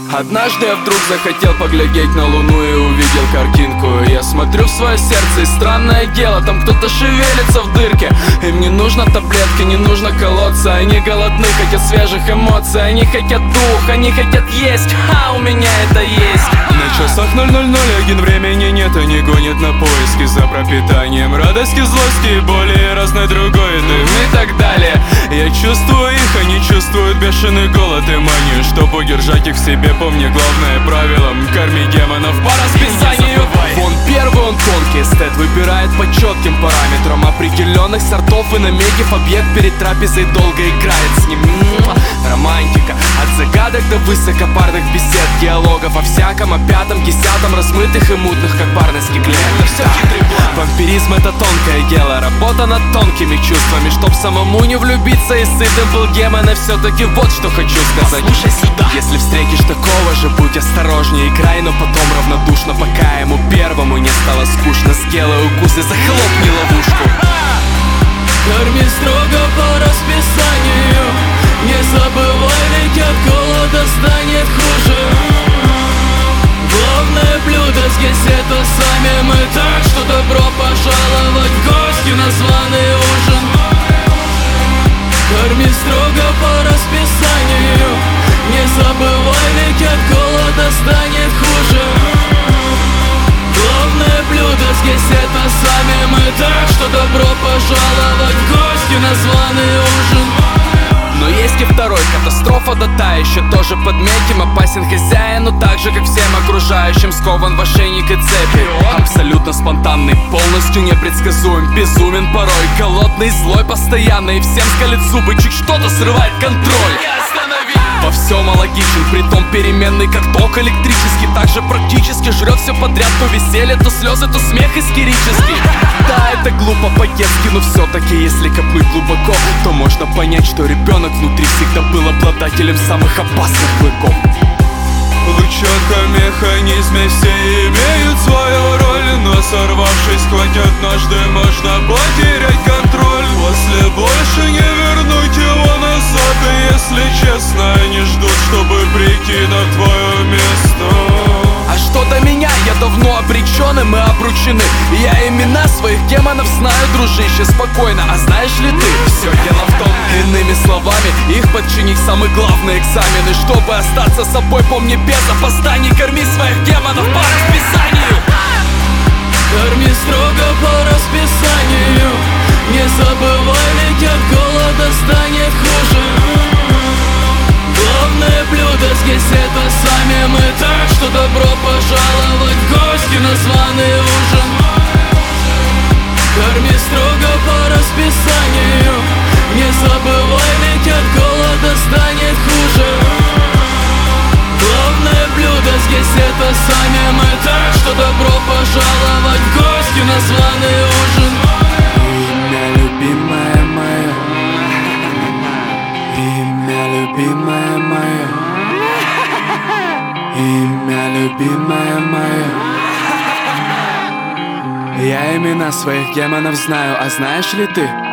Однажды я вдруг захотел поглядеть на луну и увидел картинку. Я смотрю в свое сердце, и странное дело, там кто-то шевелится в дырке. Им не нужно таблетки, не нужно колоться. Они голодны, хотят свежих эмоций. Они хотят дух, они хотят есть. А у меня это есть. На часах 0:00, времени нет, они гонят на поиски за пропитанием радости, злости, боли и разной другой дым и так далее. Я чувствую их, они чувствуют бешеный голод и манию. Чтобы удержать их в себе, помни главное правило: корми демонов по расписанию. Вон первый, он тонкий эстет, выбирает по четким параметрам определенных сортов и, наметив объект перед трапезой, долго играет с ним. Романтика, от загадок до высокопарных бесед, диалогов о всяком, о пятом, десятом, размытых и мутных, как парный клей. Вампиризм — это тонкое дело, работа над тонкими чувствами. Чтоб самому не влюбиться и сытым был демон, и все-таки вот что хочу сказать. Послушай сюда. Если встретишь такого же, будь осторожнее, играй, но потом равнодушно, пока ему первому не стало скучно. Сделай укус и захлопни ловушку. Корми строго по расписанию, не забывай, ведь от голода станет хуже. Главное блюдо здесь — это сами мы, так что добро пожаловать в гости на званый ужин. Корми строго по расписанию, не забывай, ведь от голода станет хуже. Главное блюдо здесь — это сами мы, так что добро пожаловать в гости на званый ужин. Но есть и второй, катастрофа да та еще, тоже подметим. Опасен хозяину, так же как всем окружающим, скован в ошейник и цепи. Абсолютно спонтанный, полностью непредсказуем, безумен порой, голодный, злой постоянно, и всем скалит зубы, чуть что-то срывает контроль. Во всем алогичен, притом переменный, как ток электрический. Также практически жрет все подряд, то веселье, то слезы, то смех истерический. Да, это глупо по-детски, но все-таки, если копнуть глубоко, то можно понять, что ребенок внутри всегда был обладателем самых опасных клыков. В лучонком механизме все имеют свою роль, но сорвавшись хоть однажды, можно потерять контроль. После больше не вернуть его назад, и если честно, они ждут, чтобы прийти на твое место. А что до меня, я давно обречен, и мы обручены. Я имена своих демонов знаю, дружище, спокойно. А знаешь ли ты, все дело в том, иными словами, их подчинить самый главный экзамен. И чтобы остаться собой, помни, без опозданий, корми своих демонов по расписанию. Корми строго по расписанию, не забывай, ведь от голода станет хуже. Главное блюдо здесь — это сами мы, так что добро пожаловать в гости на званый ужин. Корми строго по расписанию, не забывай, ведь от голода станет хуже. Главное блюдо здесь — это сами мы, так что добро пожаловать в гости на званый ужин. Имя любимое мое, имя любимое мое, имя любимое мое. Я имена своих демонов знаю, а знаешь ли ты?